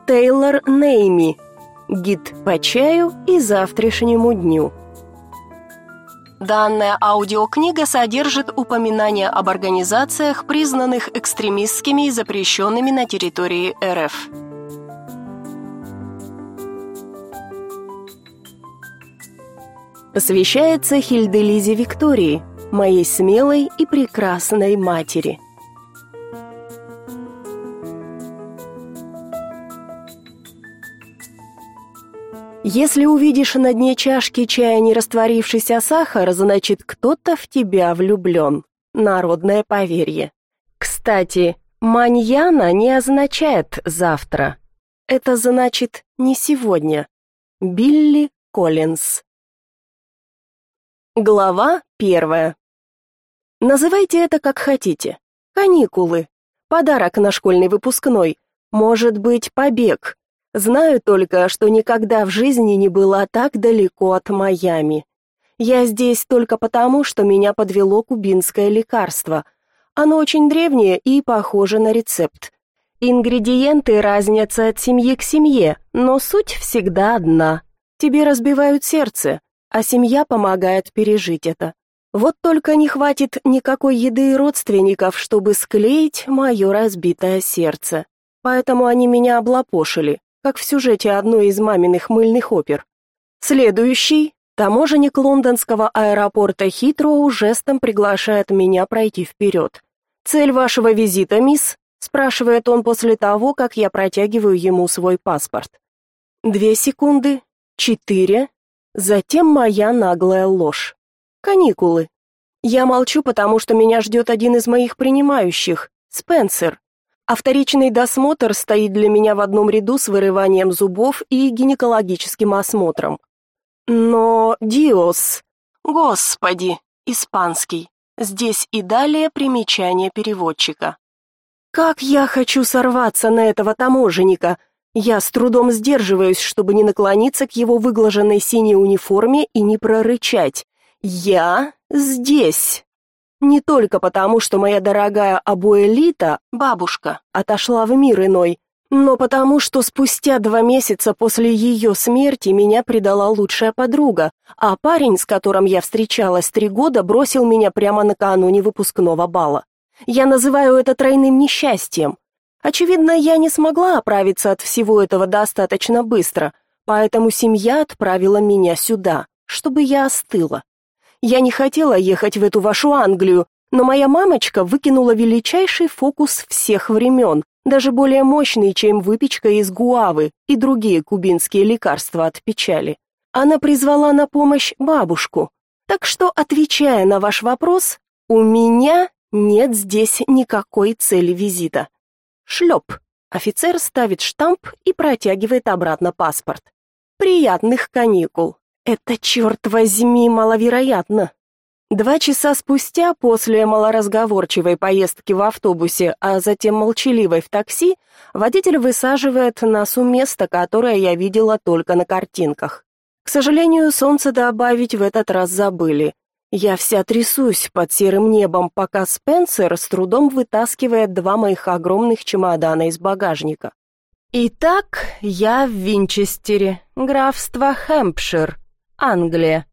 Тейлор Нейми. Гид по чаю и завтрашнему дню. Данная аудиокнига содержит упоминания об организациях, признанных экстремистскими и запрещенными на территории РФ. Посвящается Хильделизе Виктории, моей смелой и прекрасной матери. Если увидишь на дне чашки чая не растворившийся сахар, значит, кто-то в тебя влюблен. Народное поверье. Кстати, маньяна не означает завтра. Это значит не сегодня. Билли Коллинз. Глава 1. Называйте это как хотите. Каникулы, подарок на школьный выпускной, может быть, побег. Знаю только, что никогда в жизни не была так далеко от Майами. Я здесь только потому, что меня подвело кубинское лекарство. Оно очень древнее и похоже на рецепт. Ингредиенты разнятся от семьи к семье, но суть всегда одна. Тебе разбивают сердце, а семья помогает пережить это. Вот только не хватит никакой еды и родственников, чтобы склеить мое разбитое сердце. Поэтому они меня облапошили, как в сюжете одной из маминых мыльных опер. Следующий. Таможенник лондонского аэропорта Хитроу жестом приглашает меня пройти вперед. «Цель вашего визита, мисс?» – спрашивает он после того, как я протягиваю ему свой паспорт. 2 секунды, 4, затем моя наглая ложь. Каникулы. Я молчу, потому что меня ждет один из моих принимающих, Спенсер. А вторичный досмотр стоит для меня в одном ряду с вырыванием зубов и гинекологическим осмотром. Но Диос, Господи, испанский. Здесь и далее примечание переводчика. Как я хочу сорваться на этого таможенника. Я с трудом сдерживаюсь, чтобы не наклониться к его выглаженной синей униформе и не прорычать: «Я здесь». Не только потому, что моя дорогая Абуэлита, бабушка, отошла в мир иной, но потому, что спустя 2 месяца после ее смерти меня предала лучшая подруга, а парень, с которым я встречалась 3 года, бросил меня прямо накануне выпускного бала. Я называю это тройным несчастьем. Очевидно, я не смогла оправиться от всего этого достаточно быстро, поэтому семья отправила меня сюда, чтобы я остыла. Я не хотела ехать в эту вашу Англию, но моя мамочка выкинула величайший фокус всех времен, даже более мощный, чем выпечка из гуавы и другие кубинские лекарства от печали. Она призвала на помощь бабушку. Так что, отвечая на ваш вопрос, у меня нет здесь никакой цели визита. Шлеп. Офицер ставит штамп и протягивает обратно паспорт. Приятных каникул. Это, черт возьми, маловероятно. 2 часа спустя, после малоразговорчивой поездки в автобусе, а затем молчаливой в такси, водитель высаживает нас у места, которое я видела только на картинках. К сожалению, солнце добавить в этот раз забыли. Я вся трясусь под серым небом, пока Спенсер с трудом вытаскивает 2 моих огромных чемодана из багажника. Итак, я в Винчестере, графство Хэмпшир, Англия.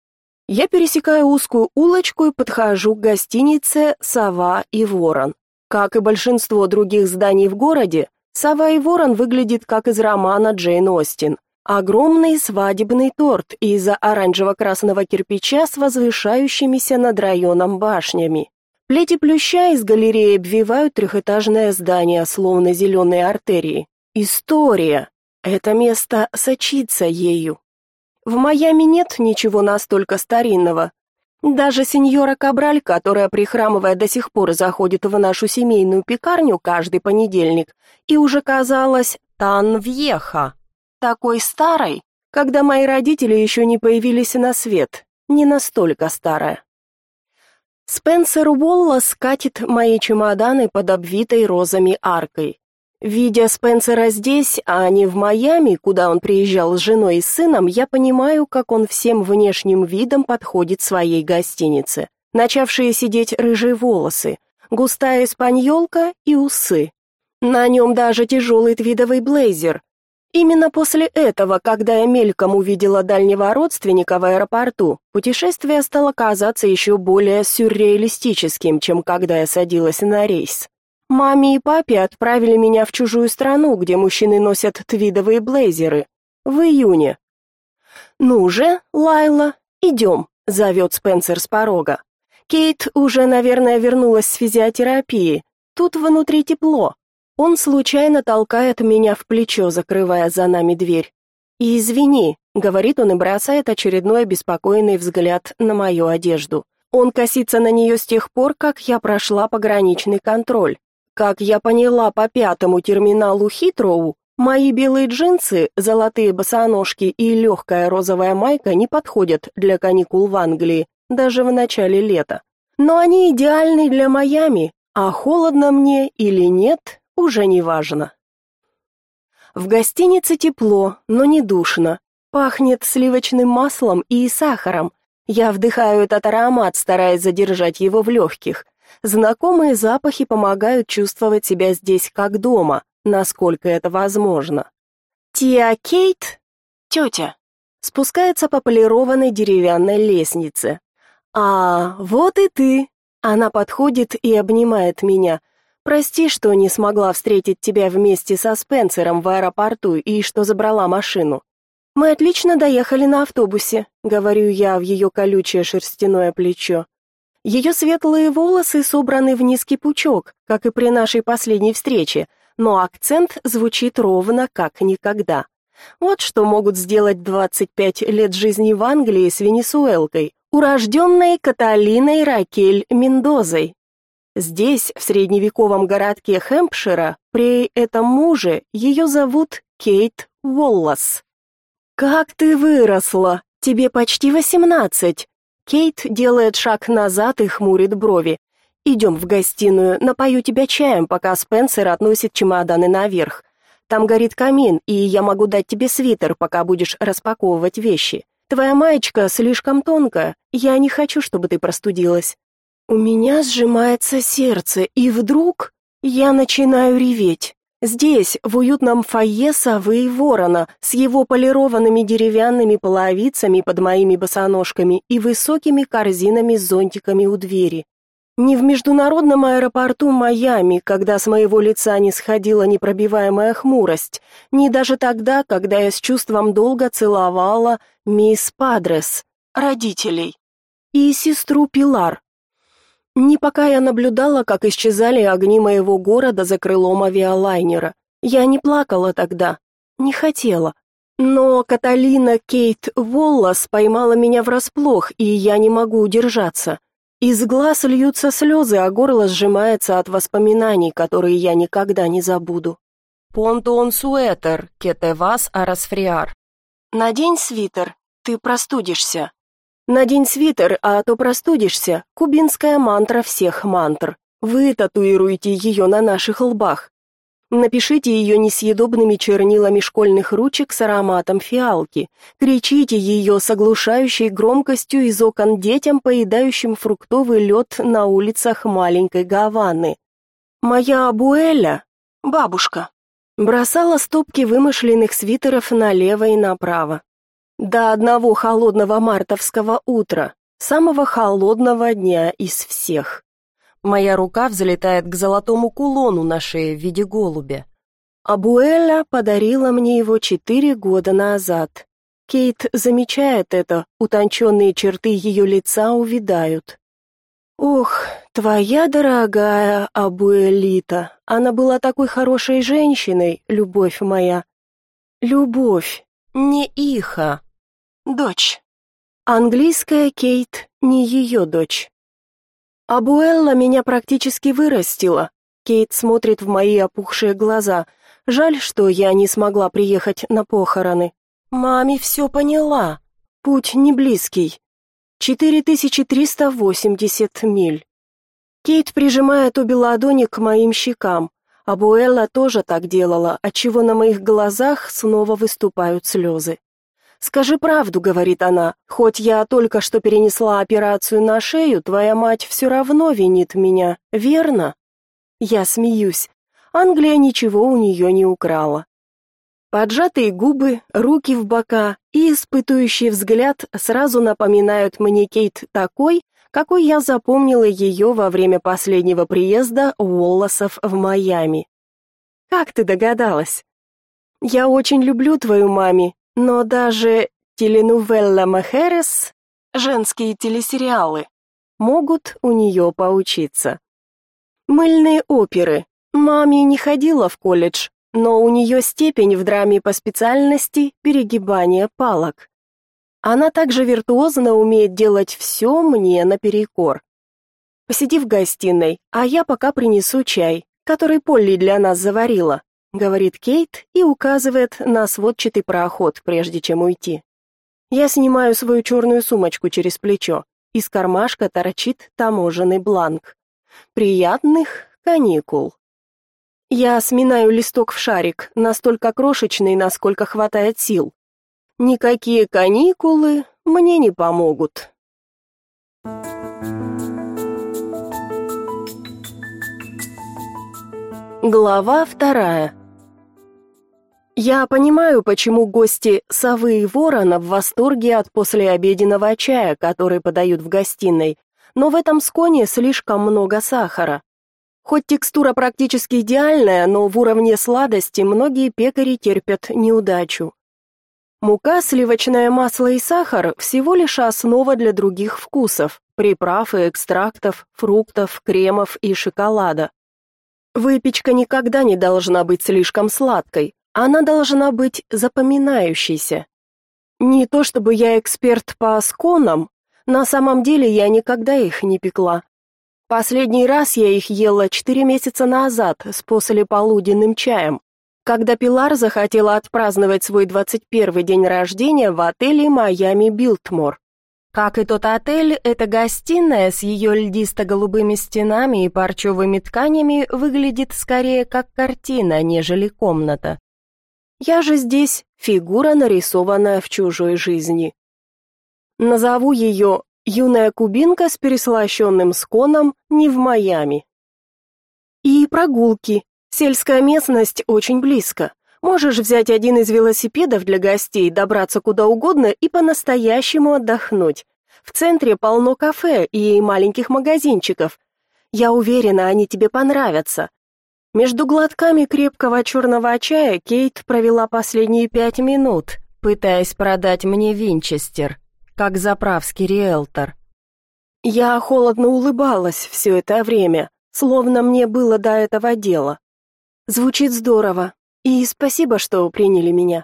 Я пересекаю узкую улочку и подхожу к гостинице «Сова и Ворон». Как и большинство других зданий в городе, «Сова и Ворон» выглядит как из романа Джейн Остин. Огромный свадебный торт из оранжево-красного кирпича с возвышающимися над районом башнями. Плети плюща из галереи обвивают 3-этажное здание, словно зеленые артерии. История. Это место сочится ею. В Майами нет ничего настолько старинного. Даже сеньора Кабраль, которая, прихрамывая, до сих пор заходит в нашу семейную пекарню каждый понедельник, и уже казалась тан-вьеха, такой старой, когда мои родители еще не появились на свет, не настолько старая. Спенсер Уоллес катит мои чемоданы под обвитой розами аркой. Видя Спенсера здесь, а не в Майами, куда он приезжал с женой и сыном, я понимаю, как он всем внешним видом подходит своей гостинице. Начавшие сидеть рыжие волосы, густая испаньолка и усы. На нем даже тяжелый твидовый блейзер. Именно после этого, когда я мельком увидела дальнего родственника в аэропорту, путешествие стало казаться еще более сюрреалистическим, чем когда я садилась на рейс. Маме и папе отправили меня в чужую страну, где мужчины носят твидовые блейзеры, в июне. «Ну же, Лайла, идем», — зовет Спенсер с порога. Кейт уже, наверное, вернулась с физиотерапии. Тут внутри тепло. Он случайно толкает меня в плечо, закрывая за нами дверь. «И извини», — говорит он и бросает очередной обеспокоенный взгляд на мою одежду. Он косится на нее с тех пор, как я прошла пограничный контроль. Как я поняла по 5-му терминалу Хитроу, мои белые джинсы, золотые босоножки и легкая розовая майка не подходят для каникул в Англии, даже в начале лета. Но они идеальны для Майами, а холодно мне или нет, уже не важно. В гостинице тепло, но не душно. Пахнет сливочным маслом и сахаром. Я вдыхаю этот аромат, стараясь задержать его в легких. Знакомые запахи помогают чувствовать себя здесь как дома, насколько это возможно. Тиа Кейт, тетя, спускается по полированной деревянной лестнице. «А, вот и ты!» Она подходит и обнимает меня. «Прости, что не смогла встретить тебя вместе со Спенсером в аэропорту и что забрала машину. Мы отлично доехали на автобусе», — говорю я в ее колючее шерстяное плечо. Ее светлые волосы собраны в низкий пучок, как и при нашей последней встрече, но акцент звучит ровно как никогда. Вот что могут сделать 25 лет жизни в Англии с венесуэлкой, урожденной Каталиной Ракель Мендозой. Здесь, в средневековом городке Хэмпшира, при этом муже ее зовут Кейт Уоллас. «Как ты выросла! Тебе почти 18!» Кейт делает шаг назад и хмурит брови. «Идем в гостиную, напою тебя чаем, пока Спенсер относит чемоданы наверх. Там горит камин, и я могу дать тебе свитер, пока будешь распаковывать вещи. Твоя маечка слишком тонкая, я не хочу, чтобы ты простудилась». У меня сжимается сердце, и вдруг я начинаю реветь. Здесь, в уютном фойе совы и ворона, с его полированными деревянными половицами под моими босоножками и высокими корзинами с зонтиками у двери. Не в международном аэропорту Майами, когда с моего лица не сходила непробиваемая хмурость, не даже тогда, когда я с чувством долга целовала мисс Падрес, родителей, и сестру Пилар. Не пока я наблюдала, как исчезали огни моего города за крылом авиалайнера. Я не плакала тогда, не хотела. Но Каталина Кейт Уоллас поймала меня врасплох, и я не могу удержаться. Из глаз льются слезы, а горло сжимается от воспоминаний, которые я никогда не забуду. «Понтон суэтер, que te vas a resfriar». «Надень свитер, ты простудишься». «Надень свитер, а то простудишься» — кубинская мантра всех мантр. Вы татуируете ее на наших лбах. Напишите ее несъедобными чернилами школьных ручек с ароматом фиалки. Кричите ее с оглушающей громкостью из окон детям, поедающим фруктовый лед на улицах маленькой Гаваны. Моя абуэля, бабушка, бросала стопки вымышленных свитеров налево и направо. До одного холодного мартовского утра, самого холодного дня из всех. Моя рука взлетает к золотому кулону на шее в виде голубя. Абуэля подарила мне его 4 года назад. Кейт замечает это, утонченные черты ее лица увядают. Ох, твоя дорогая Абуэлита, она была такой хорошей женщиной, любовь моя. Любовь, не Иха. Дочь. Английская Кейт не ее дочь. Абуэлла меня практически вырастила. Кейт смотрит в мои опухшие глаза. Жаль, что я не смогла приехать на похороны. Маме все поняла. Путь не близкий. 4380 миль. Кейт прижимает обе ладони к моим щекам. Абуэлла тоже так делала, отчего на моих глазах снова выступают слезы. «Скажи правду», — говорит она, — «хоть я только что перенесла операцию на шею, твоя мать все равно винит меня, верно?» Я смеюсь. Англия ничего у нее не украла. Поджатые губы, руки в бока и испытующий взгляд сразу напоминают мне Кейт такой, какой я запомнила ее во время последнего приезда Уолласов в Майами. Как ты догадалась? Я очень люблю твою мами, но даже теленовелла Мехерес, женские телесериалы, могут у нее поучиться. Мыльные оперы. Маме не ходила в колледж, но у нее степень в драме по специальности перегибание палок. Она также виртуозно умеет делать все мне наперекор. Посиди в гостиной, а я пока принесу чай, который Полли для нас заварила, говорит Кейт и указывает на сводчатый проход, прежде чем уйти. Я снимаю свою черную сумочку через плечо. Из кармашка торчит таможенный бланк. Приятных каникул. Я сминаю листок в шарик, настолько крошечный, насколько хватает сил. Никакие каникулы мне не помогут. Глава 2. Я понимаю, почему гости «Совы и Ворона» в восторге от послеобеденного чая, который подают в гостиной, но в этом сконе слишком много сахара. Хоть текстура практически идеальная, но в уровне сладости многие пекари терпят неудачу. Мука, сливочное масло и сахар – всего лишь основа для других вкусов, приправ и экстрактов, фруктов, кремов и шоколада. Выпечка никогда не должна быть слишком сладкой, она должна быть запоминающейся. Не то чтобы я эксперт по сконам, на самом деле я никогда их не пекла. Последний раз я их ела 4 месяца назад с послеполуденным чаем, когда Пилар захотела отпраздновать свой 21-й день рождения в отеле Майами Билтмор. Как и тот отель, эта гостиная с ее льдисто-голубыми стенами и парчевыми тканями выглядит скорее как картина, нежели комната. Я же здесь фигура, нарисованная в чужой жизни. Назову ее «Юная кубинка с переслащенным сконом не в Майами». И прогулки. Сельская местность очень близко. Можешь взять один из велосипедов для гостей, добраться куда угодно и по-настоящему отдохнуть. В центре полно кафе и маленьких магазинчиков. Я уверена, они тебе понравятся. Между глотками крепкого черного чая Кейт провела последние 5 минут, пытаясь продать мне винчестер, как заправский риэлтор. Я холодно улыбалась все это время, словно мне было до этого дела. Звучит здорово, и спасибо, что приняли меня.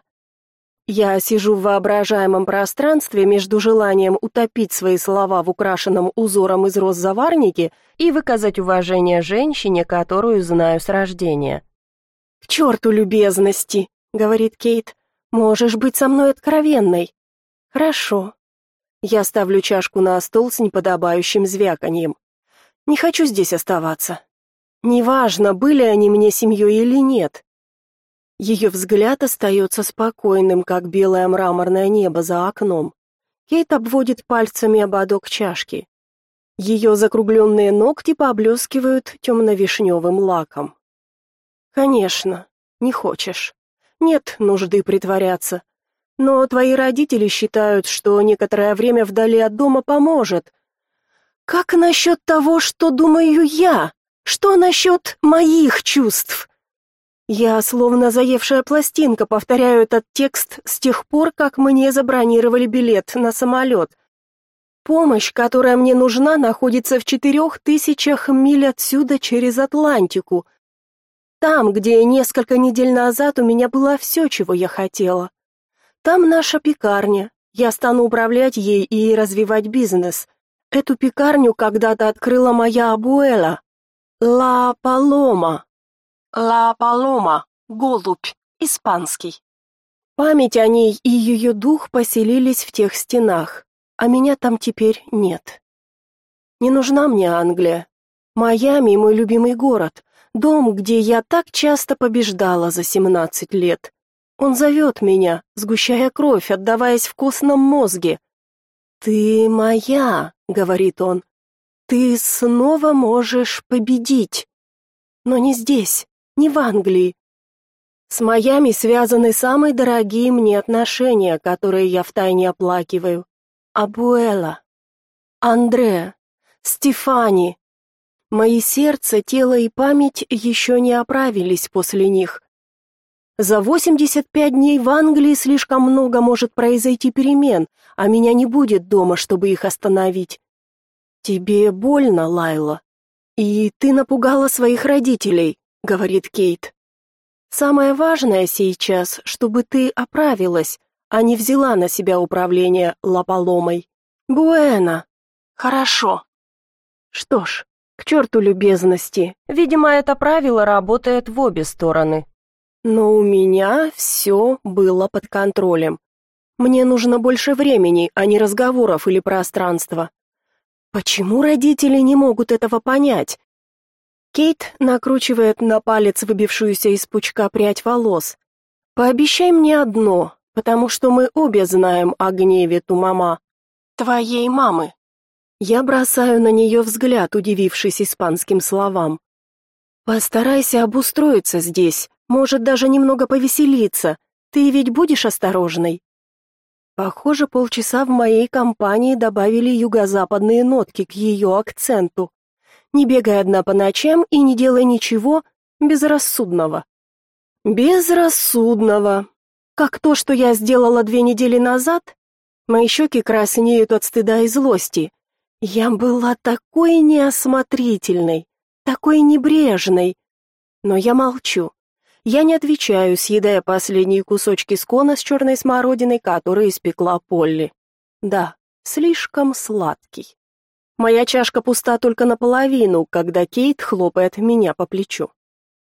Я сижу в воображаемом пространстве между желанием утопить свои слова в украшенном узором из роз заварнике и выказать уважение женщине, которую знаю с рождения. «К черту любезности», — говорит Кейт, — «можешь быть со мной откровенной». «Хорошо». Я ставлю чашку на стол с неподобающим звяканьем. Не хочу здесь оставаться. Неважно, были они мне семьей или нет. Ее взгляд остается спокойным, как белое мраморное небо за окном. Кейт обводит пальцами ободок чашки. Ее закругленные ногти поблескивают темно-вишневым лаком. «Конечно, не хочешь. Нет нужды притворяться. Но твои родители считают, что некоторое время вдали от дома поможет. Как насчет того, что думаю я? Что насчет моих чувств?» Я, словно заевшая пластинка, повторяю этот текст с тех пор, как мне забронировали билет на самолет. Помощь, которая мне нужна, находится в 4000 миль отсюда через Атлантику. Там, где несколько недель назад у меня было все, чего я хотела. Там наша пекарня. Я стану управлять ей и развивать бизнес. Эту пекарню когда-то открыла моя абуэла. Ла Палома. Ла Палома, голубь, испанский. Память о ней и ее дух поселились в тех стенах, а меня там теперь нет. Не нужна мне Англия. Майами — мой любимый город, дом, где я так часто побеждала за 17 лет. Он зовет меня, сгущая кровь, отдаваясь в костном мозге. «Ты моя», — говорит он, — «ты снова можешь победить, но не здесь». не в Англии. С Майами связаны самые дорогие мне отношения, которые я втайне оплакиваю. Абуэла, Андре, Стефани. Мои сердце, тело и память еще не оправились после них. За 85 дней в Англии слишком много может произойти перемен, а меня не будет дома, чтобы их остановить. Тебе больно, Лайла, и ты напугала своих родителей, говорит Кейт. Самое важное сейчас, чтобы ты оправилась, а не взяла на себя управление Лаполомой. Буэна. Хорошо. Что ж, к черту любезности. Видимо, это правило работает в обе стороны. Но у меня все было под контролем. Мне нужно больше времени, а не разговоров или пространства. Почему родители не могут этого понять? Кейт накручивает на палец выбившуюся из пучка прядь волос. Пообещай мне одно, потому что мы обе знаем о гневе Тумама, твоей мамы. Я бросаю на нее взгляд, удивившись испанским словам. Постарайся обустроиться здесь. Может, даже немного повеселиться. Ты ведь будешь осторожной. Похоже, полчаса в моей компании добавили юго-западные нотки к ее акценту. Не бегай одна по ночам и не делай ничего безрассудного. Безрассудного. Как то, что я сделала 2 недели назад? Мои щеки краснеют от стыда и злости. Я была такой неосмотрительной, такой небрежной. Но я молчу. Я не отвечаю, съедая последние кусочки скона с черной смородиной, которые испекла Полли. Да, слишком сладкий. Моя чашка пуста только наполовину, когда Кейт хлопает меня по плечу.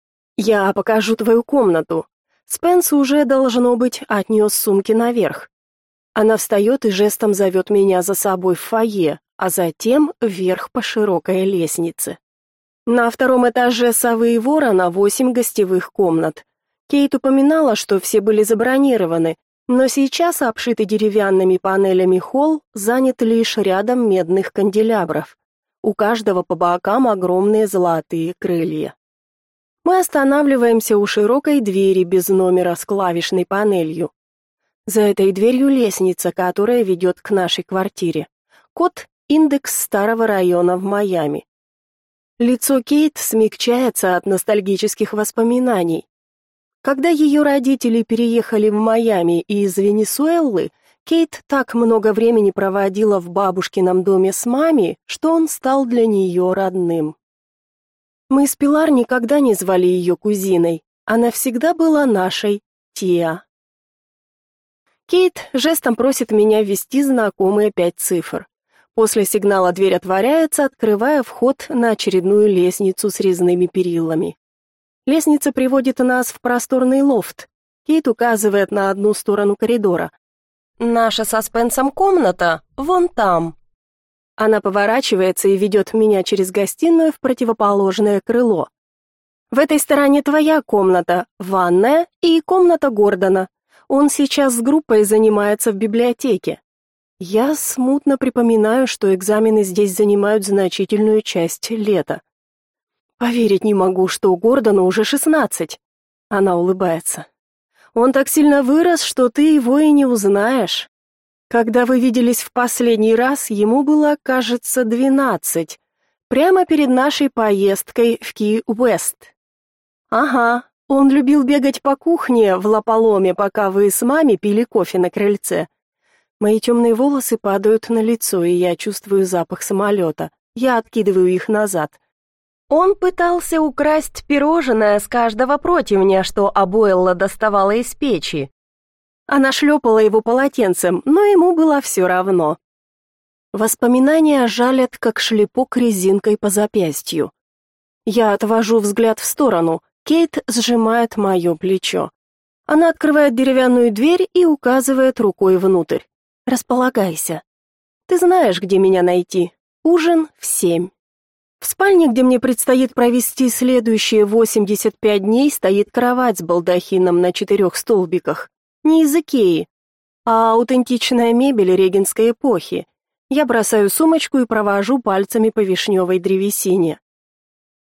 «Я покажу твою комнату». Спенс уже, должно быть, отнес сумки наверх. Она встает и жестом зовет меня за собой в фойе, а затем вверх по широкой лестнице. На 2-м этаже «Совы и Ворона» 8 гостевых комнат. Кейт упоминала, что все были забронированы, но сейчас обшитый деревянными панелями холл занят лишь рядом медных канделябров. У каждого по бокам огромные золотые крылья. Мы останавливаемся у широкой двери без номера с клавишной панелью. За этой дверью лестница, которая ведет к нашей квартире. Код — индекс старого района в Майами. Лицо Кейт смягчается от ностальгических воспоминаний. Когда ее родители переехали в Майами из Венесуэлы, Кейт так много времени проводила в бабушкином доме с мамой, что он стал для нее родным. Мы с Пилар никогда не звали ее кузиной, она всегда была нашей Тиа. Кейт жестом просит меня ввести знакомые 5 цифр. После сигнала дверь отворяется, открывая вход на очередную лестницу с резными перилами. Лестница приводит нас в просторный лофт. Кейт указывает на одну сторону коридора. «Наша со Спенсом комната вон там». Она поворачивается и ведет меня через гостиную в противоположное крыло. «В этой стороне твоя комната, ванная и комната Гордона. Он сейчас с группой занимается в библиотеке». Я смутно припоминаю, что экзамены здесь занимают значительную часть лета. Поверить не могу, что Гордону уже 16. Она улыбается. Он так сильно вырос, что ты его и не узнаешь. Когда вы виделись в последний раз, ему было, кажется, 12. Прямо перед нашей поездкой в Ки-Уэст. Ага, он любил бегать по кухне в Лаполоме, пока вы с мамой пили кофе на крыльце. Мои темные волосы падают на лицо, и я чувствую запах самолета. Я откидываю их назад. Он пытался украсть пирожное с каждого противня, что Абуэлла доставала из печи. Она шлепала его полотенцем, но ему было все равно. Воспоминания жалят, как шлепок резинкой по запястью. Я отвожу взгляд в сторону. Кейт сжимает мое плечо. Она открывает деревянную дверь и указывает рукой внутрь. «Располагайся. Ты знаешь, где меня найти. Ужин в 7». В спальне, где мне предстоит провести следующие 85 дней, стоит кровать с балдахином на 4 столбиках. Не из Икеи, а аутентичная мебель регенской эпохи. Я бросаю сумочку и провожу пальцами по вишневой древесине.